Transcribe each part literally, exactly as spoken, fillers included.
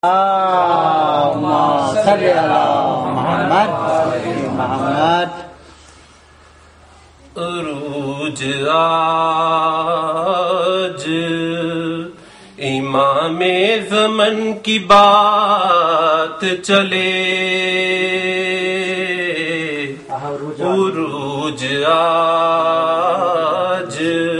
اللهم صل على محمد محمد عروج آج امام زمن کی بات چلے، عروج آج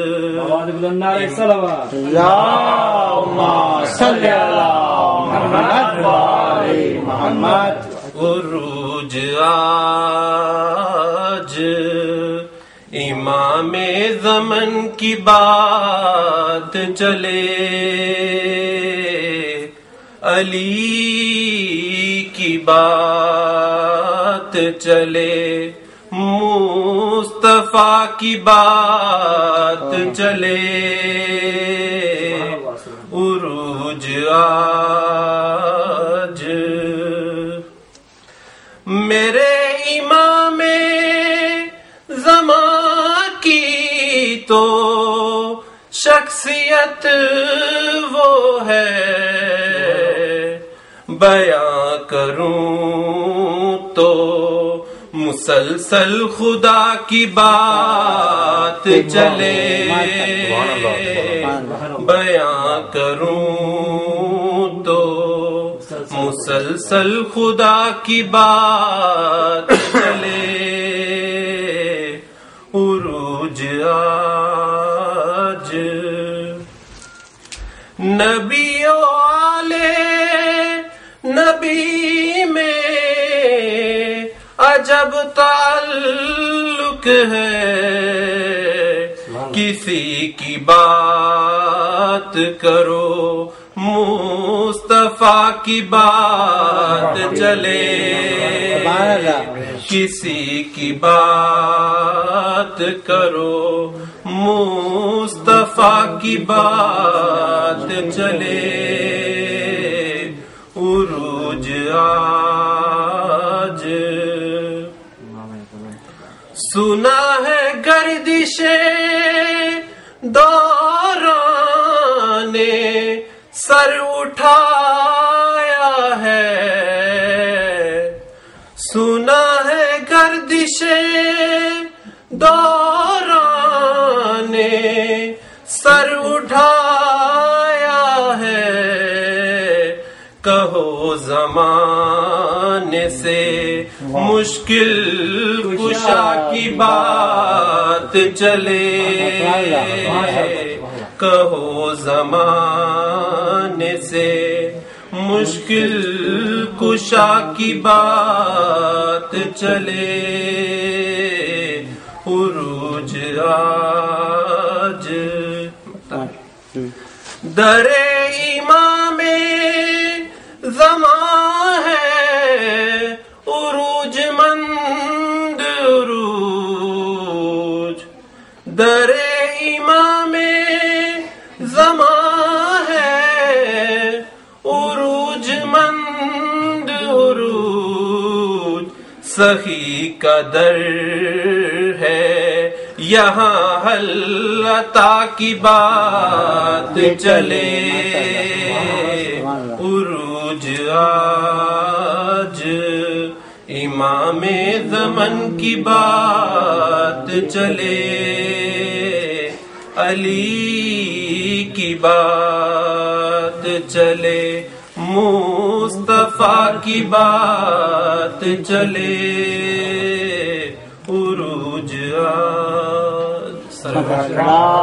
اللهم صل على محمد وآل محمد عروج آج امام زمن کی بات چلے، علی کی بات چلے، مصطفیٰ کی بات چلے، عروج آج میرے امام زمان کی تو شخصیت وہ ہے، بیاں کروں تو مسلسل خدا کی بات چلے، بیاں کروں تو مسلسل خدا کی بات چلے، عروج آج نبی و آل نبی میں عجب تعلق ہے، کسی کی بات کرو مصطفیٰ کی بات چلے، کسی کی بات کرو مصطفیٰ کی بات چلے، عروج آج سنا ہے گردش دوران نے سر اٹھایا ہے، سنا ہے گردش دوران نے سر اٹھایا ہے، کہو زمانے سے مشکل کشا کی بات چلے، کہو زمانے سے مشکل کشا کی بات چلے، عروج آج در امام زمان ہے، عروج مند عروج در امام زمان ہے، عروج مند عروج سخی کا در ہے، یہاں حل عطا کی بات چلے، عروج آج امام زمن کی بات چلے، علی کی بات چلے، مصطفیٰ کی بات چلے، عروج آج